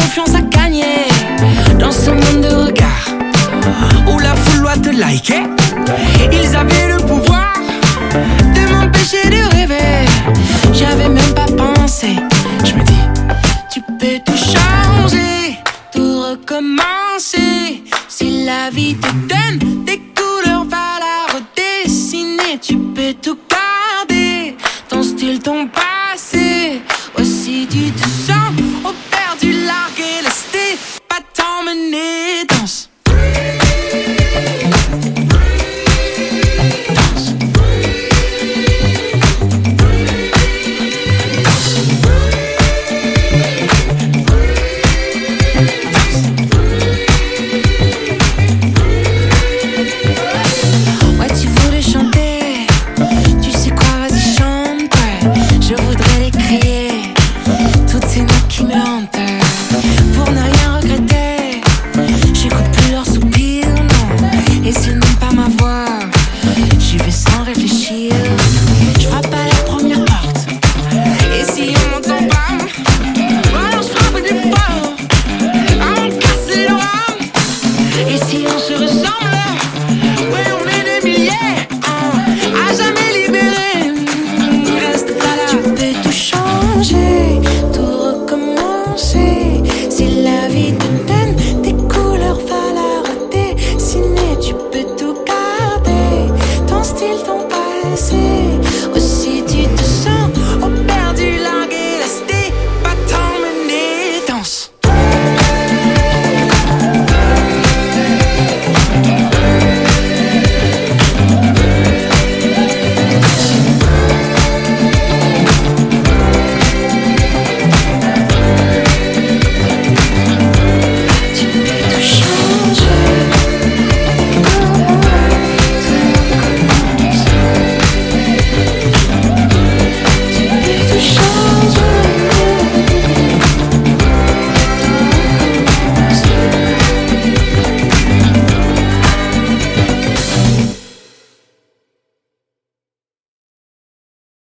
confiance à gagner. Dans ce monde de regard où la foule doit te liker, ils avaient le pouvoir de m'empêcher de rêver. J'avais même pas pensé. Je me dis, tu peux tout changer, tout recommencer. Si la vie te donne des couleurs, va la redessiner. Tu peux tout